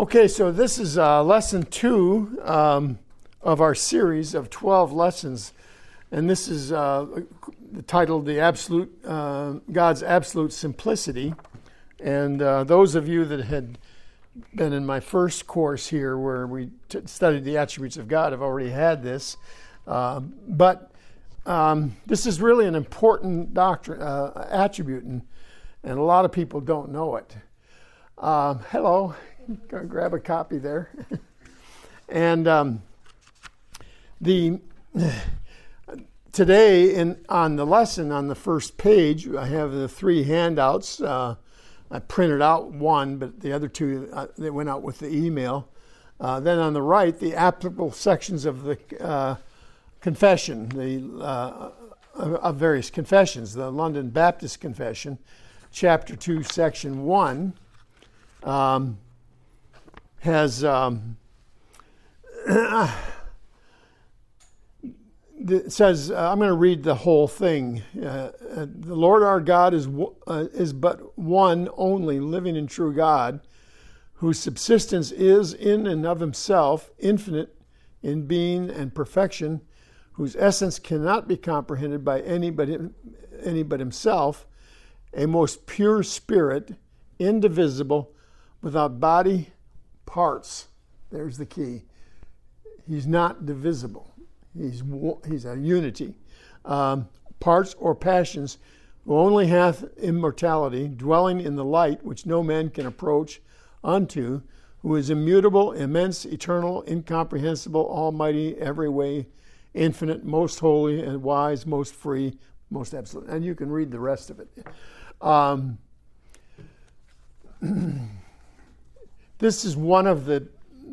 Okay, so this is lesson 2 of our series of 12 lessons, and this is titled God's Absolute Simplicity. And those of you that had been in my first course here where we studied the attributes of God have already had this. But this is really an important doctrine, attribute, and a lot of people don't know it. Hello. Go grab a copy there. And today on the lesson on the first page, I have the 3 handouts. I printed out one, but the other 2 they went out with the email. Then on the right, the applicable sections of the confession, of various confessions. The London Baptist Confession, Chapter 2, Section 1. Has it says, I'm going to read the whole thing. The Lord our God is but one only living and true God, whose subsistence is in and of himself, infinite in being and perfection, whose essence cannot be comprehended by any but himself, a most pure spirit, indivisible, without body, parts. There's the key. He's not divisible. He's a unity. Parts or passions, who only hath immortality, dwelling in the light which no man can approach unto, who is immutable, immense, eternal, incomprehensible, almighty, every way, infinite, most holy and wise, most free, most absolute. And you can read the rest of it. This is one of the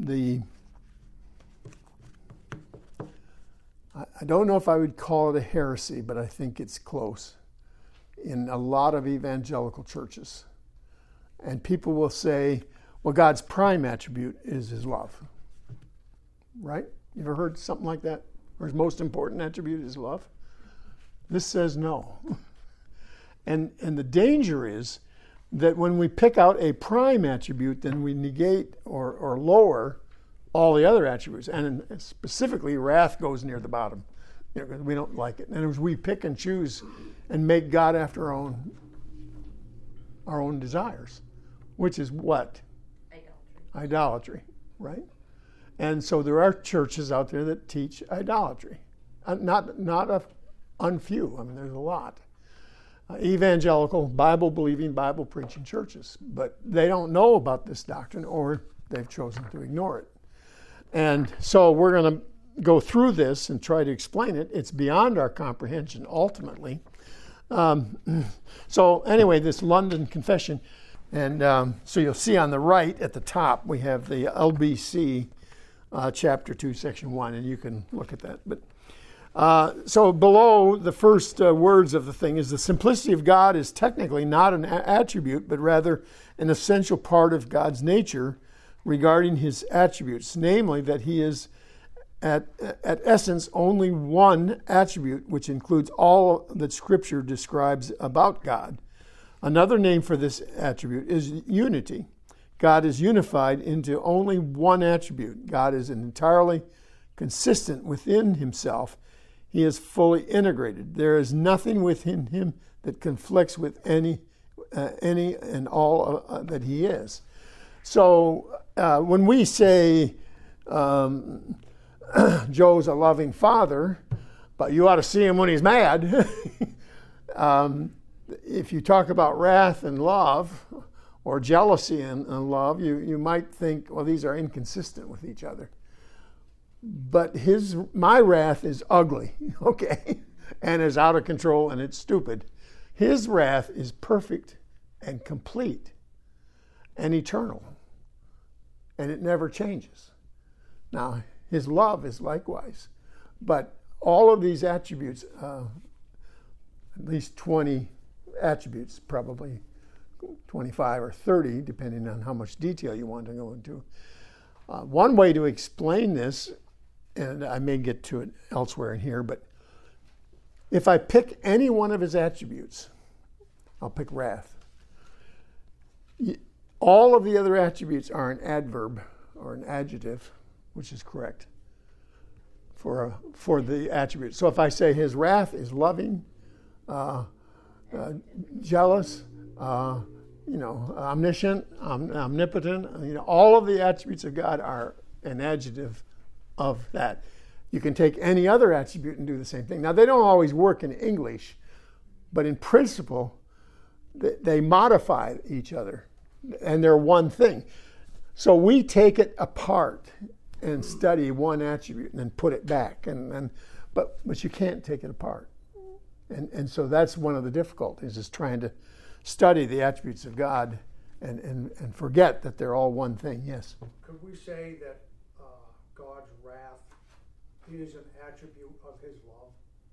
I don't know if I would call it a heresy, but I think it's close in a lot of evangelical churches. And people will say, well, God's prime attribute is his love. Right? You ever heard something like that? Or his most important attribute is love? This says no. And the danger is that when we pick out a prime attribute, then we negate or lower all the other attributes. And specifically, wrath goes near the bottom. Because we don't like it. And as we pick and choose and make God after our own desires, which is what? Idolatry, right? And so there are churches out there that teach idolatry. Not a unfew. I mean, there's a lot. Evangelical, Bible-believing, Bible-preaching churches. But they don't know about this doctrine, or they've chosen to ignore it. And so we're going to go through this and try to explain it. It's beyond our comprehension, ultimately. So anyway, this London Confession. And so you'll see on the right at the top, we have the LBC, Chapter 2, Section 1, and you can look at that. But so below the first words of the thing is the simplicity of God is technically not an attribute, but rather an essential part of God's nature regarding his attributes, namely that he is at essence only one attribute, which includes all that Scripture describes about God. Another name for this attribute is unity. God is unified into only one attribute. God is entirely consistent within himself. He is fully integrated. There is nothing within him that conflicts with any and all that he is. So when we say Joe's a loving father, but you ought to see him when he's mad, if you talk about wrath and love, or jealousy and love, you might think, well, these are inconsistent with each other. But my wrath is ugly, okay, and is out of control, and it's stupid. His wrath is perfect and complete and eternal, and it never changes. Now, his love is likewise, but all of these attributes, at least 20 attributes, probably 25 or 30, depending on how much detail you want to go into. One way to explain this, and I may get to it elsewhere in here, but if I pick any one of his attributes, I'll pick wrath. all of the other attributes are an adverb or an adjective, which is correct for the attribute. So if I say his wrath is loving, jealous, omniscient, omnipotent, all of the attributes of God are an adjective of that. You can take any other attribute and do the same thing. Now, they don't always work in English, but in principle, they modify each other, and they're one thing. So we take it apart and study one attribute and then put it back, but you can't take it apart. And so that's one of the difficulties, is trying to study the attributes of God and forget that they're all one thing. Yes? Could we say that God's wrath is an attribute of his love?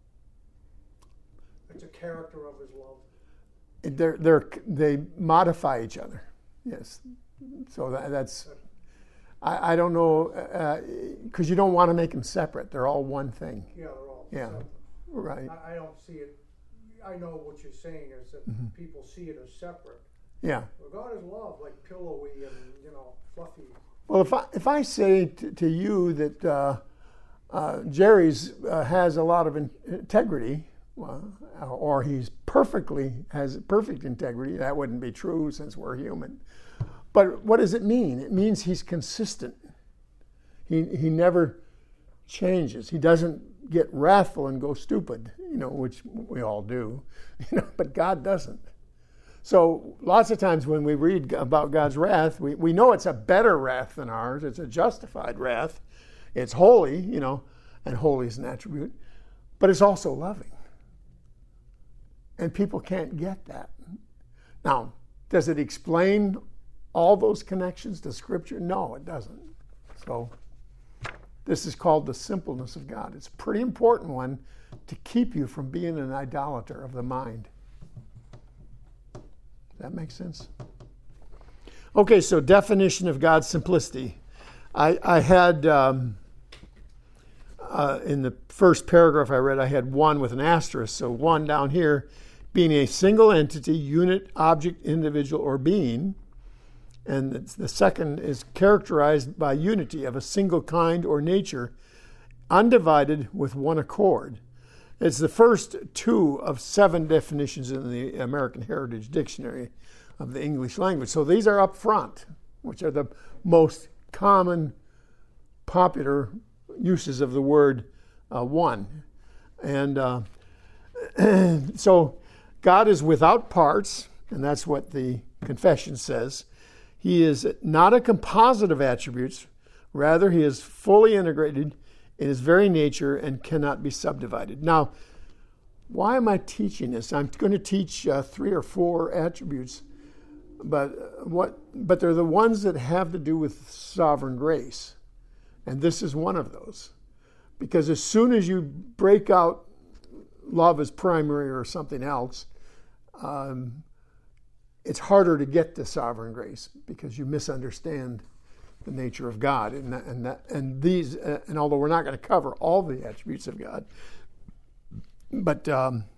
It's a character of his love? They modify each other. Yes. So that's... I don't know, because you don't want to make them separate. They're all one thing. Yeah, they're all separate. Right. I don't see it. I know what you're saying is that people see it as separate. Yeah. Well, God is love, like pillowy and fluffy. Well, if I say to you that Jerry's has a lot of integrity, or has perfect integrity, that wouldn't be true since we're human. But what does it mean? It means he's consistent. He never changes. He doesn't get wrathful and go stupid, which we all do, but God doesn't. So lots of times when we read about God's wrath, we know it's a better wrath than ours. It's a justified wrath. It's holy, and holy is an attribute, but it's also loving. And people can't get that. Now, does it explain all those connections to Scripture? No, it doesn't. So this is called the simpleness of God. It's a pretty important one to keep you from being an idolater of the mind. Does that make sense? Okay, so definition of God's simplicity. I had, in the first paragraph I read, I had one with an asterisk. So one down here, being a single entity, unit, object, individual, or being. And the second is characterized by unity of a single kind or nature, undivided with one accord. It's the first 2 of 7 definitions in the American Heritage Dictionary of the English language. So these are up front, which are the most common, popular uses of the word one. And so God is without parts, and that's what the confession says. He is not a composite of attributes. Rather, he is fully integrated in his very nature and cannot be subdivided. Now, why am I teaching this? I'm going to teach 3 or 4 attributes, but they're the ones that have to do with sovereign grace. And this is one of those. Because as soon as you break out love as primary or something else, it's harder to get to sovereign grace because you misunderstand the nature of God, and these. And although we're not going to cover all the attributes of God, but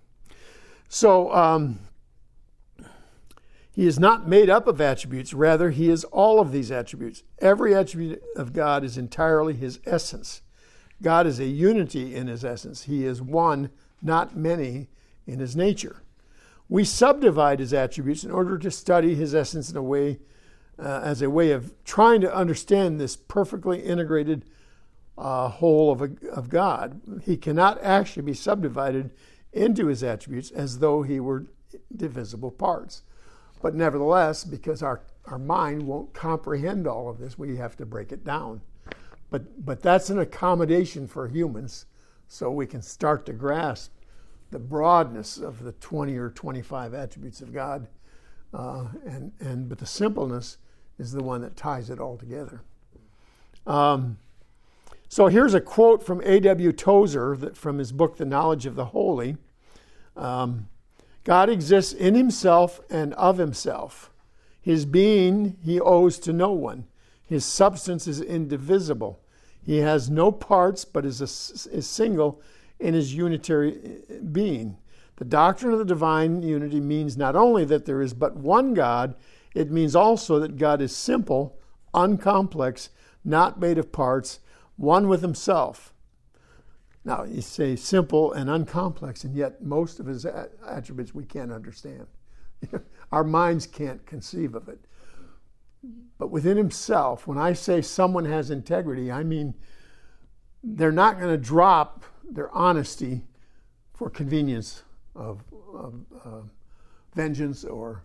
he is not made up of attributes. Rather, he is all of these attributes. Every attribute of God is entirely his essence. God is a unity in his essence. He is one, not many, in his nature. We subdivide his attributes in order to study his essence in a way, as a way of trying to understand this perfectly integrated whole of God. He cannot actually be subdivided into his attributes as though he were divisible parts. But nevertheless, because our mind won't comprehend all of this, we have to break it down. But that's an accommodation for humans, so we can start to grasp the broadness of the 20 or 25 attributes of God, but the simpleness is the one that ties it all together. So here's a quote from A.W. Tozer from his book, The Knowledge of the Holy. God exists in himself and of himself. His being he owes to no one. His substance is indivisible. He has no parts, but is single in his unitary being. The doctrine of the divine unity means not only that there is but one God It means also that God is simple, uncomplex, not made of parts, one with himself. Now, you say simple and uncomplex, and yet most of his attributes we can't understand. Our minds can't conceive of it. But within himself, when I say someone has integrity, I mean they're not going to drop their honesty for convenience of vengeance or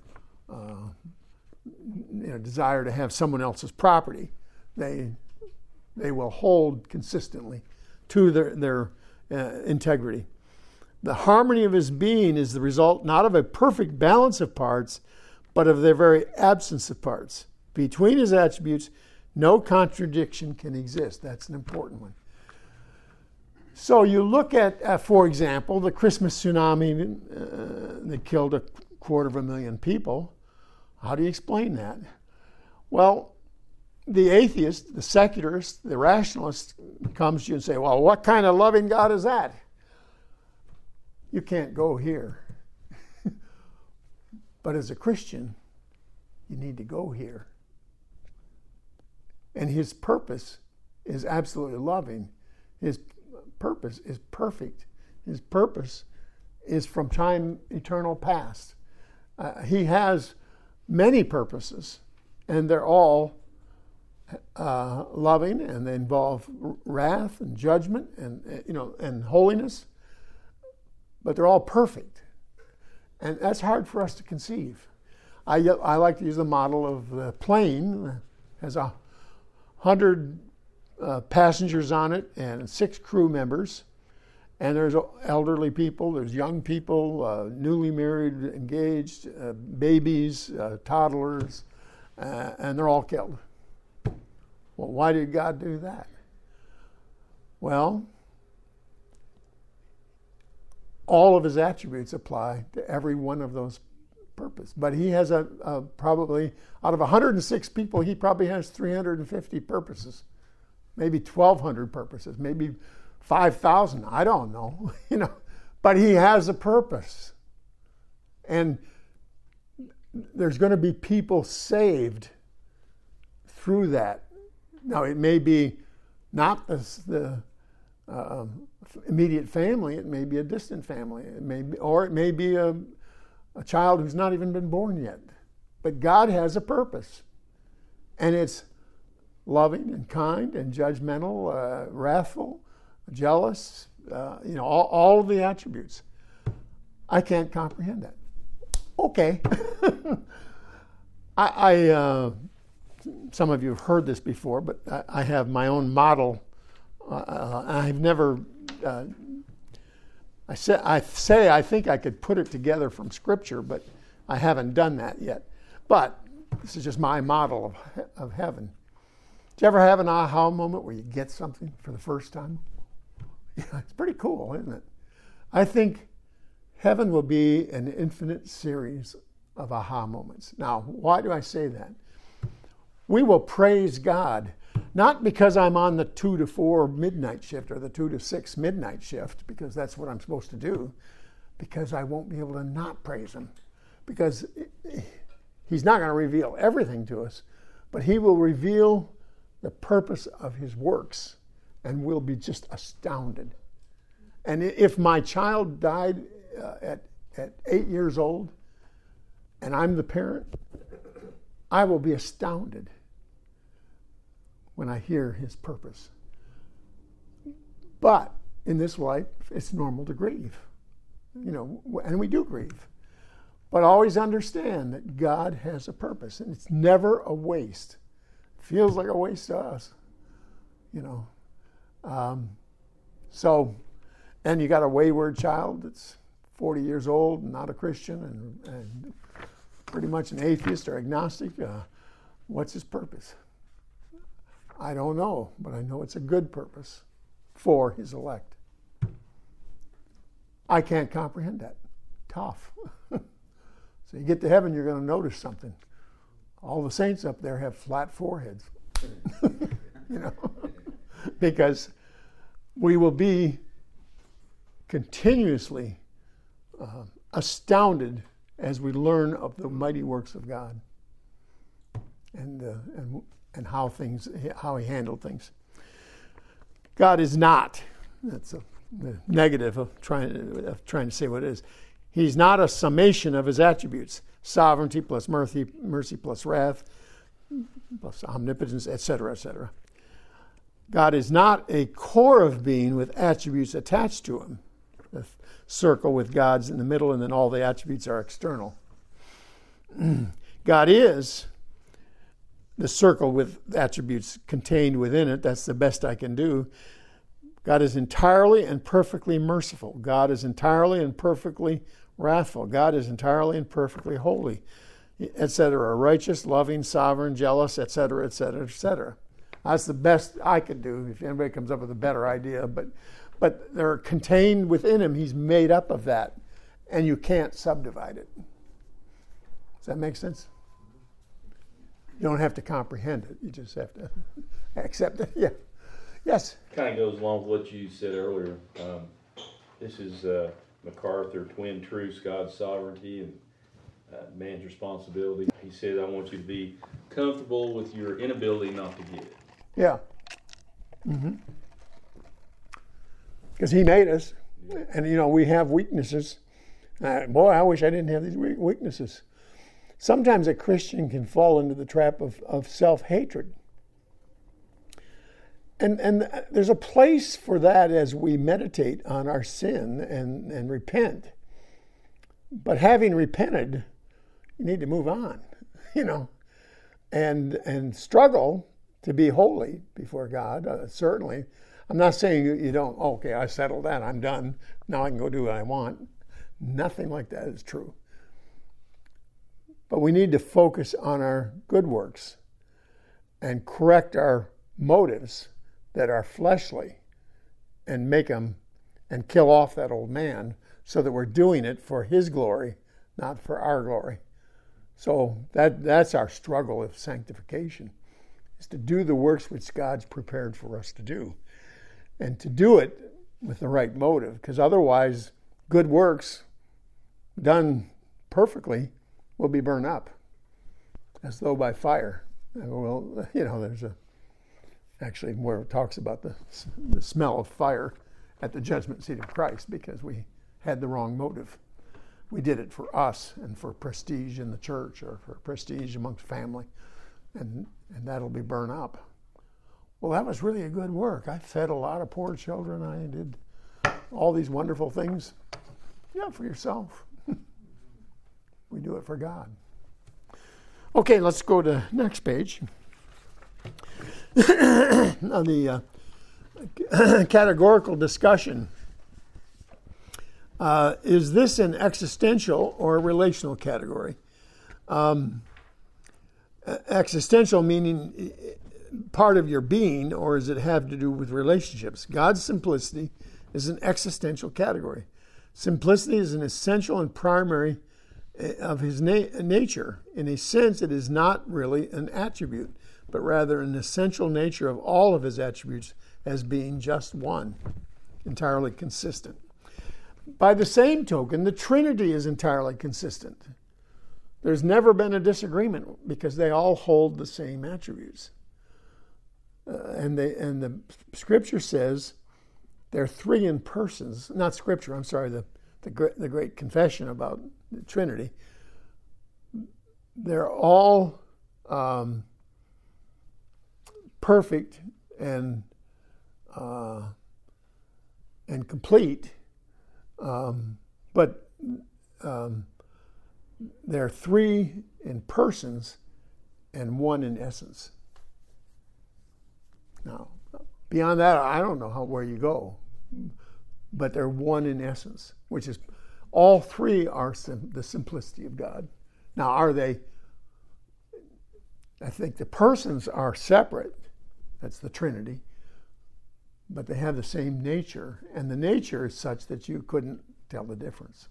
desire to have someone else's property. They will hold consistently to their integrity. The harmony of his being is the result not of a perfect balance of parts, but of their very absence of parts. Between his attributes, no contradiction can exist. That's an important one. So you look at, for example, the Christmas tsunami that killed 250,000 people. How do you explain that? Well, the atheist, the secularist, the rationalist comes to you and say, well, what kind of loving God is that? You can't go here. But as a Christian, you need to go here. And his purpose is absolutely loving. His purpose is perfect. His purpose is from time eternal past. He has many purposes, and they're all loving, and they involve wrath and judgment and holiness, but they're all perfect. And that's hard for us to conceive. I like to use the model of the plane. It has 100 passengers on it and 6 crew members. And there's elderly people, there's young people, newly married, engaged, babies, toddlers, and they're all killed. Well, why did God do that? Well, all of his attributes apply to every one of those purposes. But he has probably, out of 106 people, he probably has 350 purposes, maybe 1,200 purposes, maybe 5,000. I don't know, But he has a purpose, and there's going to be people saved through that. Now, it may be not the immediate family. It may be a distant family. It may be a child who's not even been born yet. But God has a purpose, and it's loving and kind and judgmental, wrathful, jealous. All of the attributes. I can't comprehend that. Okay. Some of you have heard this before, but I have my own model. I've never. I think I could put it together from Scripture, but I haven't done that yet. But this is just my model of heaven. Did you ever have an aha moment where you get something for the first time? Yeah, it's pretty cool, isn't it? I think heaven will be an infinite series of aha moments. Now, why do I say that? We will praise God, not because I'm on the 2 to 4 midnight shift or the 2 to 6 midnight shift, because that's what I'm supposed to do, because I won't be able to not praise him. Because he's not going to reveal everything to us, but he will reveal the purpose of his works, and we'll be just astounded. And if my child died at 8 years old, and I'm the parent, I will be astounded when I hear his purpose. But in this life, it's normal to grieve, and we do grieve. But always understand that God has a purpose, and it's never a waste. It feels like a waste to us, and you got a wayward child that's 40 years old and not a Christian and pretty much an atheist or agnostic. What's his purpose? I don't know, but I know it's a good purpose for his elect. I can't comprehend that. Tough. So you get to heaven, you're going to notice something. All the saints up there have flat foreheads. Because we will be continuously astounded as we learn of the mighty works of God. and how he handled things. God is not. That's the negative of trying to say what it is. He's not a summation of his attributes: sovereignty plus mercy plus wrath plus omnipotence, etc., etc. God is not a core of being with attributes attached to him. The circle with God's in the middle, and then all the attributes are external. God is the circle with attributes contained within it. That's the best I can do. God is entirely and perfectly merciful. God is entirely and perfectly wrathful. God is entirely and perfectly holy, etc. Righteous, loving, sovereign, jealous, etc., etc., etc. That's the best I could do. If anybody comes up with a better idea, but they're contained within him. He's made up of that, and you can't subdivide it. Does that make sense? You don't have to comprehend it. You just have to accept it. Yeah. Yes? Kind of goes along with what you said earlier. This is MacArthur, Twin Truths, God's sovereignty and man's responsibility. He said, I want you to be comfortable with your inability not to get it. Yeah. Because he made us. And, we have weaknesses. Boy, I wish I didn't have these weaknesses. Sometimes a Christian can fall into the trap of self-hatred. And there's a place for that as we meditate on our sin and repent. But having repented, you need to move on, and struggle to be holy before God, certainly. I'm not saying you don't, okay, I settled that, I'm done, now I can go do what I want. Nothing like that is true. But we need to focus on our good works and correct our motives that are fleshly and make them and kill off that old man so that we're doing it for his glory, not for our glory. So that's our struggle with sanctification, is to do the works which God's prepared for us to do, and to do it with the right motive, because otherwise good works done perfectly will be burned up as though by fire. Well, there's actually where it talks about the smell of fire at the judgment seat of Christ, because we had the wrong motive. We did it for us and for prestige in the church or for prestige amongst family, and that'll be burned up. Well, that was really a good work. I fed a lot of poor children. I did all these wonderful things. Yeah, for yourself. We do it for God. Okay, let's go to next page. Now the categorical discussion. Is this an existential or a relational category? Existential meaning part of your being, or does it have to do with relationships? God's simplicity is an existential category. Simplicity is an essential and primary of his nature. In a sense, it is not really an attribute, but rather an essential nature of all of his attributes as being just one, entirely consistent. By the same token, the Trinity is entirely consistent. There's never been a disagreement because they all hold the same attributes. And the Scripture says there are three in persons, not Scripture, I'm sorry, the great confession about the Trinity. They're all perfect and complete, but there are three in persons and one in essence. Now, beyond that, I don't know where you go, but they're one in essence, which is all three are the simplicity of God. Now, are they? I think the persons are separate. That's the Trinity. But they have the same nature, and the nature is such that you couldn't tell the difference.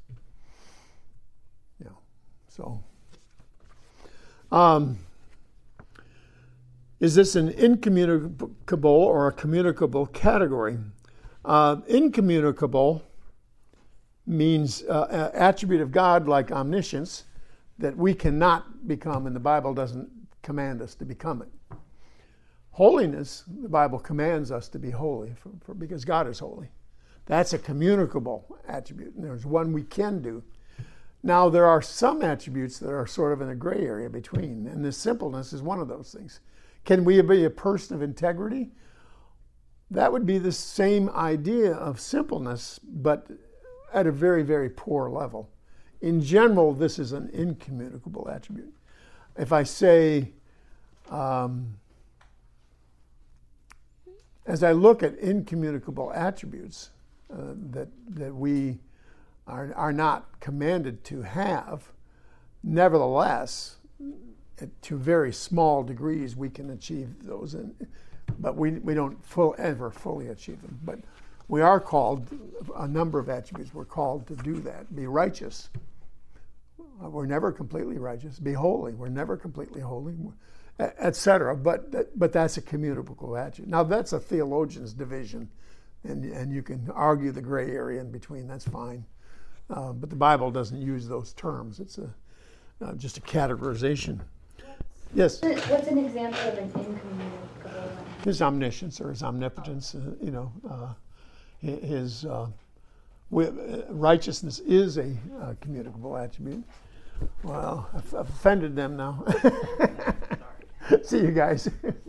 So, is this an incommunicable or a communicable category? Incommunicable means attribute of God like omniscience that we cannot become, and the Bible doesn't command us to become it. Holiness, the Bible commands us to be holy because God is holy. That's a communicable attribute, and there's one we can do. Now, there are some attributes that are sort of in a gray area between, and this simpleness is one of those things. Can we be a person of integrity? That would be the same idea of simpleness, but at a very, very poor level. In general, this is an incommunicable attribute. If I say, as I look at incommunicable attributes that we are not commanded to have, nevertheless, to very small degrees we can achieve those, but we don't ever fully achieve them. But we are called, a number of attributes, we're called to do that. Be righteous. We're never completely righteous. Be holy. We're never completely holy, etc. But that's a communicable attribute. Now that's a theologian's division, and you can argue the gray area in between. That's fine. But the Bible doesn't use those terms. It's just a categorization. Yes? What's an example of an incommunicable one? His omniscience or his omnipotence, his righteousness is a communicable attribute. Well, I've offended them now. See you guys.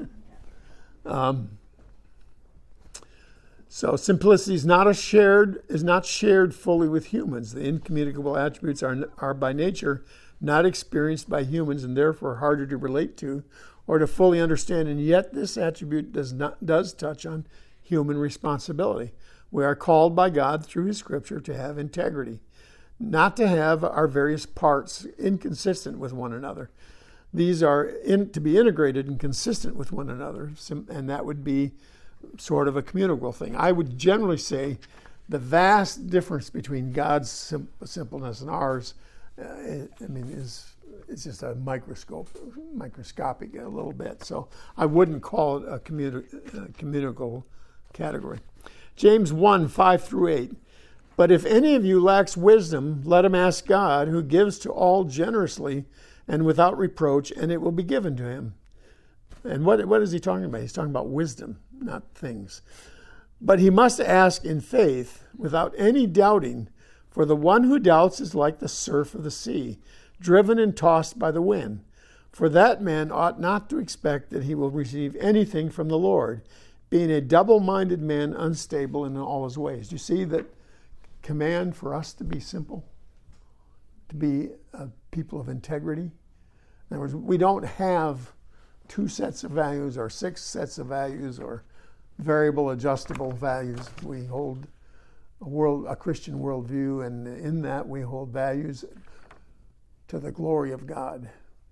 So simplicity is not shared fully with humans. The incommunicable attributes are by nature not experienced by humans and therefore harder to relate to or to fully understand. And yet this attribute does touch on human responsibility. We are called by God through His Scripture to have integrity, not to have our various parts inconsistent with one another. These are to be integrated and consistent with one another, and that would be sort of a communicable thing. I would generally say the vast difference between God's simpleness and ours, is just a microscopic a little bit. So I wouldn't call it a communicable category. James 1, 5-8. But if any of you lacks wisdom, let him ask God, who gives to all generously and without reproach, and it will be given to him. And what is he talking about? He's talking about wisdom, not things. But he must ask in faith, without any doubting, for the one who doubts is like the surf of the sea, driven and tossed by the wind. For that man ought not to expect that he will receive anything from the Lord, being a double-minded man, unstable in all his ways. Do you see that command for us to be simple, to be people of integrity? In other words, we don't have 2 sets of values or 6 sets of values or variable adjustable values. We hold a Christian worldview, and in that we hold values to the glory of God.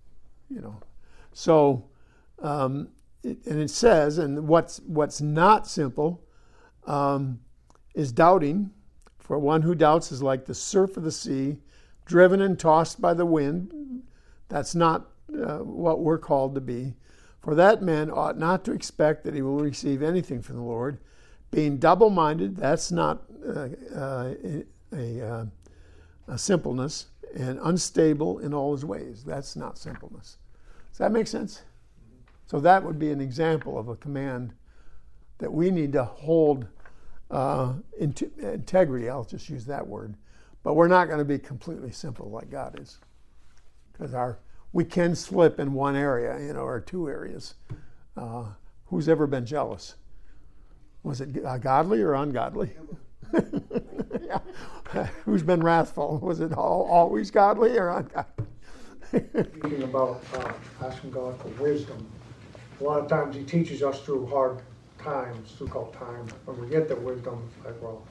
So it says, and what's not simple is doubting. For one who doubts is like the surf of the sea, driven and tossed by the wind. That's not what we're called to be. For that man ought not to expect that he will receive anything from the Lord. Being double-minded, that's not a simpleness, and unstable in all his ways. That's not simpleness. Does that make sense? So that would be an example of a command that we need to hold integrity. I'll just use that word. But we're not going to be completely simple like God is, because we can slip in one area, or 2 areas. Who's ever been jealous? Was it godly or ungodly? Yeah. Who's been wrathful? Was it always godly or ungodly? Speaking about asking God for wisdom, a lot of times He teaches us through hard times, so-called time. When we get the wisdom, it's like, well,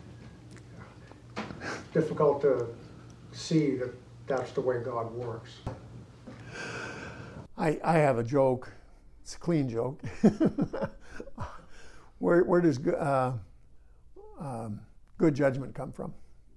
difficult to see that that's the way God works. I have a joke. It's a clean joke. Where does good judgment come from?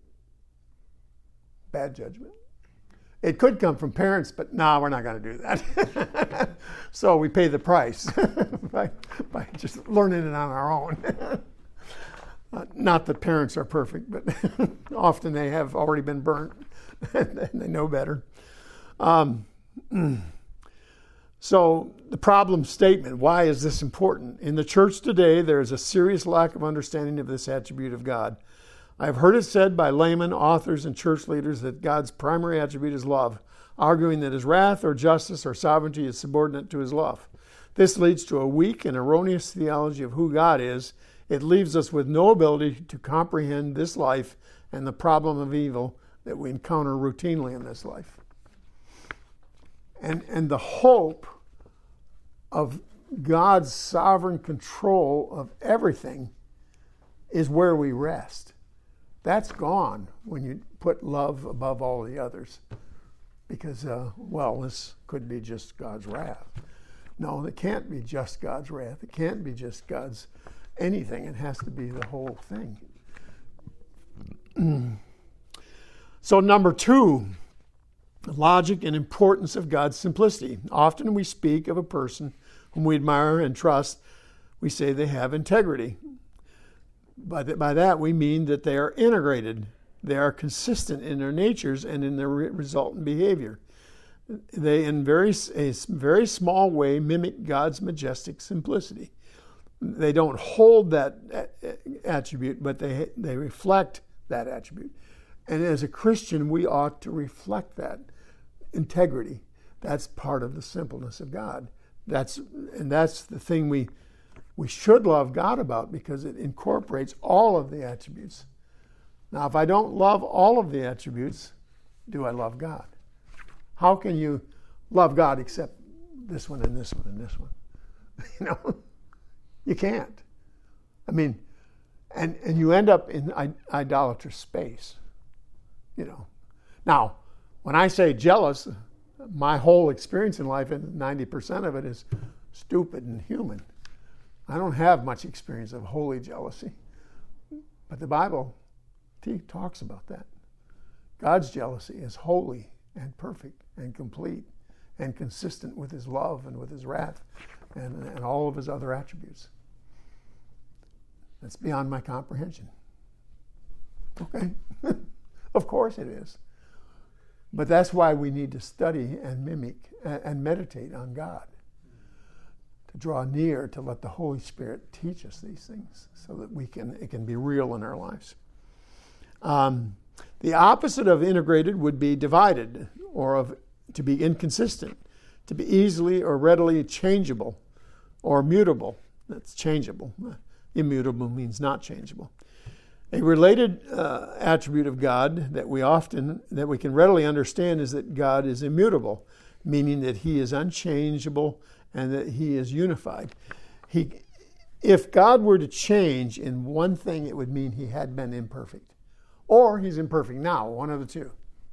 Bad judgment. It could come from parents, but no, we're not going to do that. So we pay the price by just learning it on our own. Not that parents are perfect, but often they have already been burnt and they know better. So the problem statement, why is this important? In the church today, there is a serious lack of understanding of this attribute of God. I have heard it said by laymen, authors, and church leaders that God's primary attribute is love, arguing that his wrath or justice or sovereignty is subordinate to his love. This leads to a weak and erroneous theology of who God is. It leaves us with no ability to comprehend this life and the problem of evil that we encounter routinely in this life. And the hope of God's sovereign control of everything is where we rest. That's gone when you put love above all the others. Because, this could be just God's wrath. No, it can't be just God's wrath. It can't be just God's anything. It has to be the whole thing. So number 2, the logic and importance of God's simplicity. Often we speak of a person whom we admire and trust. We say they have integrity. By that we mean that they are integrated. They are consistent in their natures and in their resultant behavior. They, in a very small way, mimic God's majestic simplicity. They don't hold that attribute, but they reflect that attribute. And as a Christian, we ought to reflect that integrity. That's part of the simpleness of God. That's the thing we should love God about, because it incorporates all of the attributes. Now, if I don't love all of the attributes, do I love God? How can you love God except this one and this one and this one? You can't. I mean, and you end up in idolatrous space. Now, when I say jealous, my whole experience in life, and 90% of it, is stupid and human. I don't have much experience of holy jealousy. But the Bible talks about that. God's jealousy is holy and perfect and complete and consistent with his love and with his wrath and all of his other attributes. That's beyond my comprehension. Okay? Of course it is. But that's why we need to study and mimic and meditate on God. To draw near, to let the Holy Spirit teach us these things so that it can be real in our lives. The opposite of integrated would be divided, or to be inconsistent, to be easily or readily changeable, or mutable. That's changeable. Immutable means not changeable. A related attribute of God that we can readily understand is that God is immutable, meaning that he is unchangeable and that he is unified. If God were to change in one thing, it would mean he had been imperfect. Or he's imperfect now, one of the two.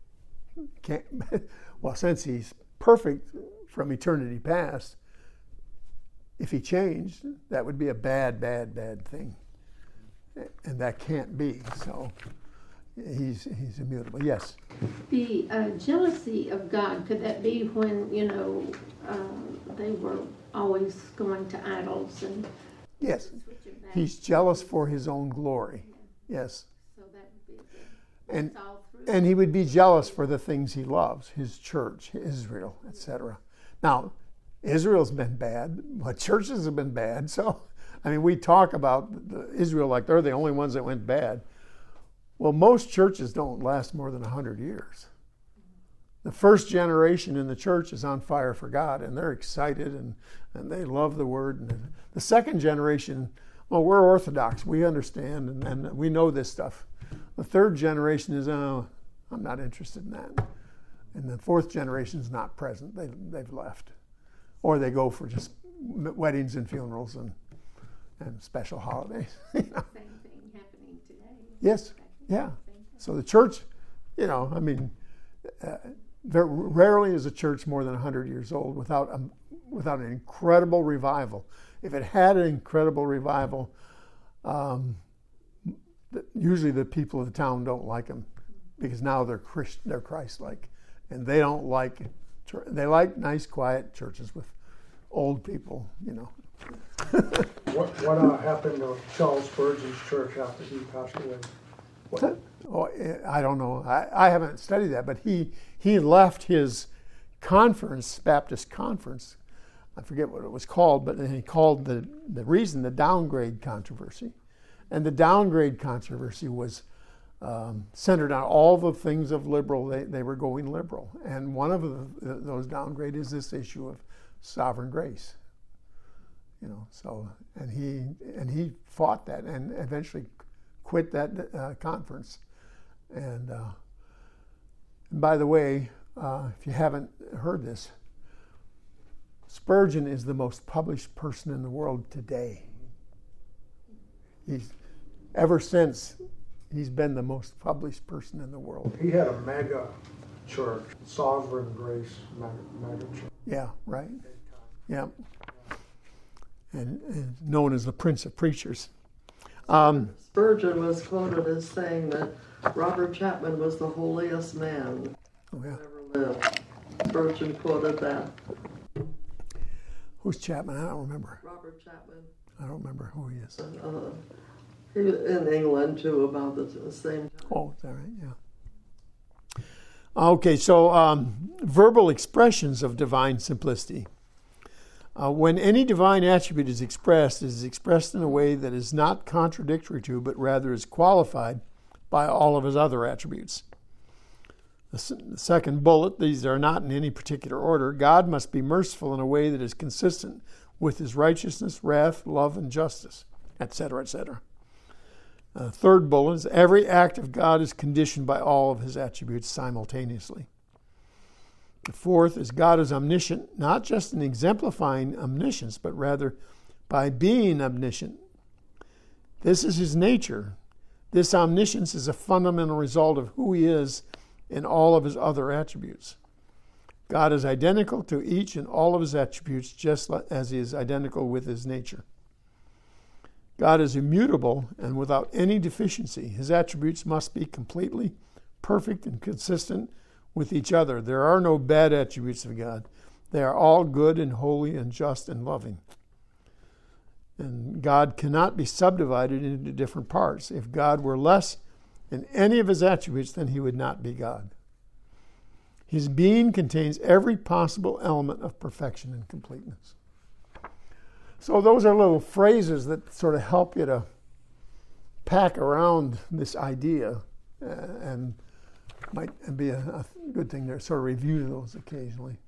Since he's perfect from eternity past, if he changed, that would be a bad, bad, bad thing. And that can't be. So he's immutable. Yes? The jealousy of God, could that be when, they were always going to idols and... Yes. He's jealous for his own glory. Yes. So that would be and he would be jealous for the things he loves, his church, Israel, etc. Now, Israel's been bad, but churches have been bad. So, we talk about Israel like they're the only ones that went bad. Well, most churches don't last more than 100 years. The first generation in the church is on fire for God, and they're excited, and they love the word. And the second generation, we're Orthodox. We understand, and we know this stuff. The third generation is, I'm not interested in that. And the fourth generation is not present. They've left. Or they go for just weddings and funerals and special holidays. Same thing happening today. Yes, yeah. So the church, very rarely is a church more than 100 years old without an incredible revival. If it had an incredible revival, usually the people of the town don't like them because now they're Christ-like, and they don't like. They like nice, quiet churches with old people. What happened to Charles Spurgeon's church after he passed away? I don't know. I haven't studied that, but he left his conference, Baptist conference, I forget what it was called, but he called the reason the downgrade controversy. And the downgrade controversy was centered on all the things of liberal. They were going liberal. And one of those downgrade is this issue of sovereign grace. And he fought that and eventually quit that conference. And by the way, if you haven't heard this, Spurgeon is the most published person in the world today. Ever since, he's been the most published person in the world. He had a mega church, Sovereign Grace mega church. Yeah, right. Yeah. And known as the Prince of Preachers. Spurgeon was quoted as saying that Robert Chapman was the holiest man who ever lived. Spurgeon quoted that. Who's Chapman? I don't remember. Robert Chapman. I don't remember who he is. He was in England too about the same time. Oh, is that right? Yeah. Okay, so verbal expressions of divine simplicity. When any divine attribute is expressed, it is expressed in a way that is not contradictory to, but rather is qualified by all of his other attributes. The second bullet, these are not in any particular order. God must be merciful in a way that is consistent with his righteousness, wrath, love, and justice, etc., etc. Third bullet is every act of God is conditioned by all of his attributes simultaneously. The fourth is God is omniscient, not just in exemplifying omniscience, but rather by being omniscient. This is his nature. This omniscience is a fundamental result of who he is in all of his other attributes. God is identical to each and all of his attributes, just as he is identical with his nature. God is immutable and without any deficiency. His attributes must be completely perfect and consistent with each other. There are no bad attributes of God. They are all good and holy and just and loving. And God cannot be subdivided into different parts. If God were less in any of his attributes, then he would not be God. His being contains every possible element of perfection and completeness. So those are little phrases that sort of help you to pack around this idea and might be a good thing to sort of review those occasionally.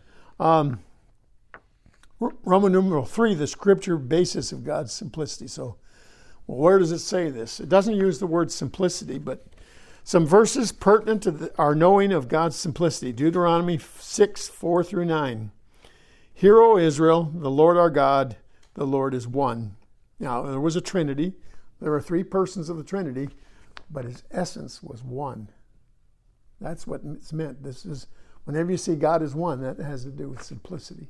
Roman numeral 3, the scripture basis of God's simplicity. So, well, where does it say this? It doesn't use the word simplicity, but some verses pertinent to our knowing of God's simplicity. Deuteronomy 6, 4 through 9. Hear, O Israel, the Lord our God, the Lord is one. Now, there was a Trinity. There were three persons of the Trinity, but his essence was one. That's what it's meant. This is, whenever you see God is one, that has to do with simplicity.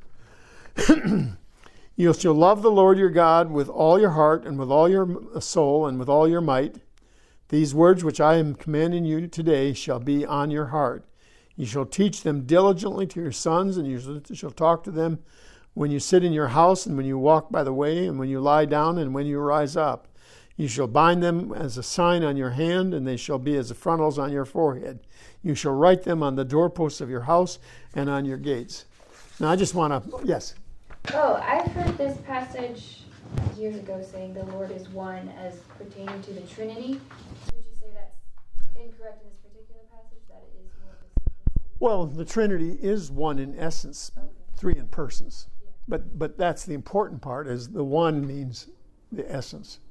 You shall love the Lord your God with all your heart and with all your soul and with all your might. These words which I am commanding you today shall be on your heart. You shall teach them diligently to your sons, and you shall talk to them when you sit in your house and when you walk by the way and when you lie down and when you rise up. You shall bind them as a sign on your hand, and they shall be as the frontals on your forehead. You shall write them on the doorposts of your house and on your gates. Now, I just want to, yes? Oh, I've heard this passage years ago saying the Lord is one as pertaining to the Trinity. So would you say that's incorrect in this particular passage, that it is more of a simplicity? Well, the Trinity is one in essence, three in persons. Yeah. But that's the important part, is the one means the essence.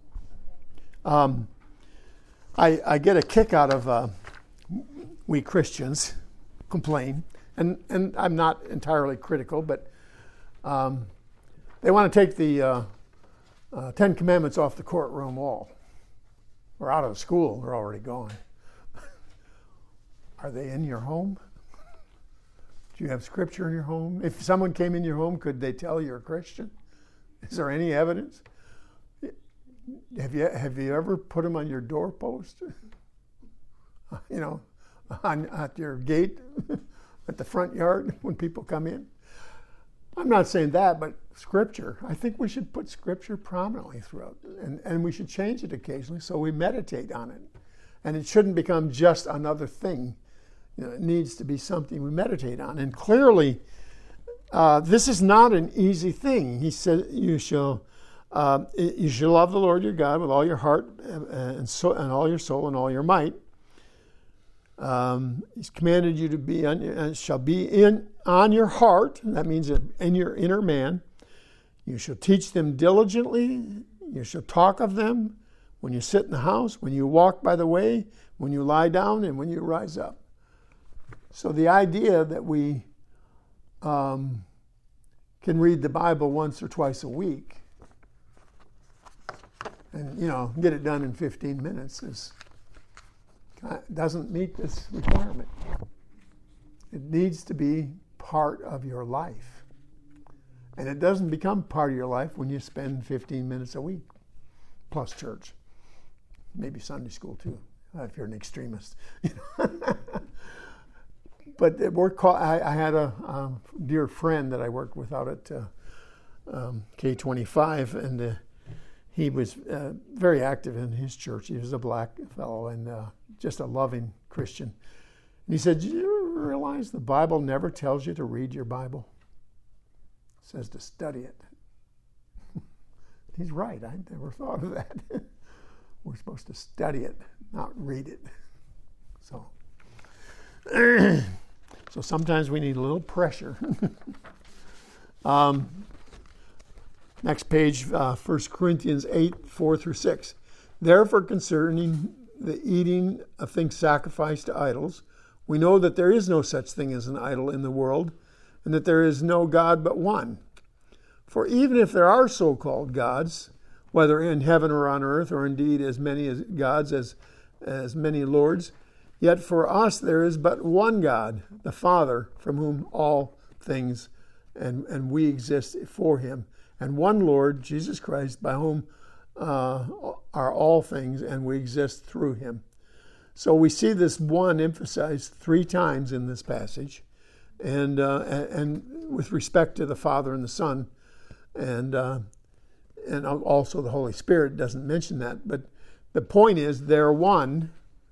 I get a kick out of we Christians complain, and I'm not entirely critical, but they want to take the Ten Commandments off the courtroom wall. We're out of school, they're already gone. Are they in your home? Do you have scripture in your home? If someone came in your home, could they tell you're a Christian? Is there any evidence? Have you ever put them on your doorpost? You know, at your gate, at the front yard when people come in? I'm not saying that, but scripture. I think we should put scripture prominently throughout, and we should change it occasionally so we meditate on it. And it shouldn't become just another thing. You know, it needs to be something we meditate on. And clearly, this is not an easy thing. He said, you shall love the Lord your God with all your heart and all your soul and all your might. He's commanded you to be shall be on your heart. That means in your inner man. You shall teach them diligently. You shall talk of them when you sit in the house, when you walk by the way, when you lie down, and when you rise up. So the idea that we can read the Bible once or twice a week and, get it done in 15 minutes doesn't meet this requirement. It needs to be part of your life. And it doesn't become part of your life when you spend 15 minutes a week, plus church. Maybe Sunday school too, if you're an extremist. But I had a dear friend that I worked with out at K25, and he was very active in his church. He was a black fellow and just a loving Christian. And he said, "Do you realize the Bible never tells you to read your Bible? It says to study it." He's right. I never thought of that. We're supposed to study it, not read it. So sometimes we need a little pressure. Next page, 1 Corinthians 8, 4 through 6. Therefore, concerning the eating of things sacrificed to idols, we know that there is no such thing as an idol in the world, and that there is no God but one. For even if there are so-called gods, whether in heaven or on earth, or indeed as many as gods as many lords, yet for us there is but one God, the Father, from whom all things and we exist for him, and one Lord, Jesus Christ, by whom are all things, and we exist through him. So we see this one emphasized 3 times in this passage, and with respect to the Father and the Son, and also the Holy Spirit doesn't mention that. But the point is they're one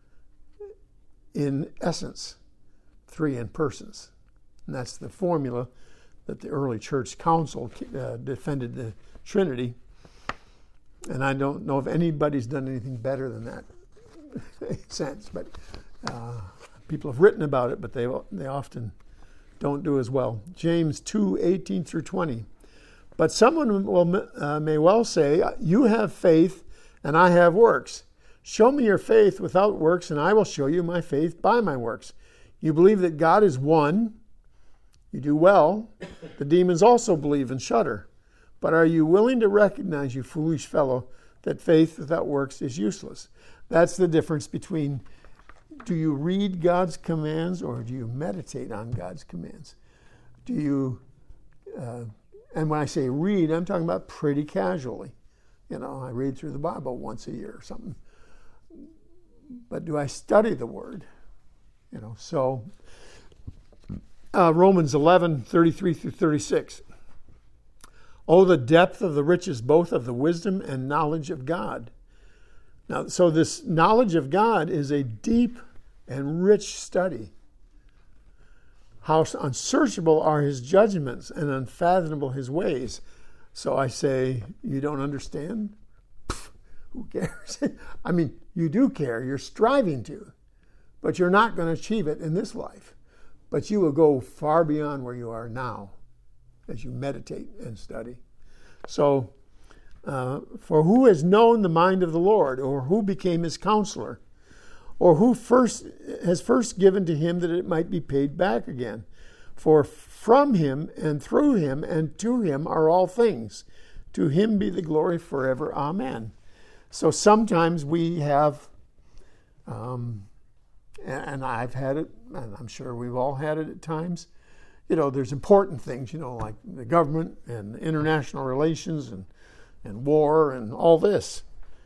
in essence, 3 in persons. And that's the formula that the early church council defended the Trinity. And I don't know if anybody's done anything better than that sense. But people have written about it, but they often don't do as well. James 2, 18 through 20. But someone may well say, you have faith and I have works. Show me your faith without works, and I will show you my faith by my works. You believe that God is one. You do well. The demons also believe and shudder. But are you willing to recognize, you foolish fellow, that faith without works is useless? That's the difference between, do you read God's commands or do you meditate on God's commands? Do you, and when I say read, I'm talking about pretty casually. I read through the Bible once a year or something. But do I study the Word? So Romans 11, 33 through 36. Oh, the depth of the riches, both of the wisdom and knowledge of God. Now, so this knowledge of God is a deep and rich study. How unsearchable are his judgments and unfathomable his ways. So I say, you don't understand? Pfft, who cares? I mean, you do care. You're striving to. But you're not going to achieve it in this life. But you will go far beyond where you are now as you meditate and study. So, for who has known the mind of the Lord, or who became his counselor, or who has first given to him that it might be paid back again? For from him and through him and to him are all things. To him be the glory forever. Amen. So sometimes we have, and I've had it, and I'm sure we've all had it at times, there's important things, like the government and international relations and war and all this.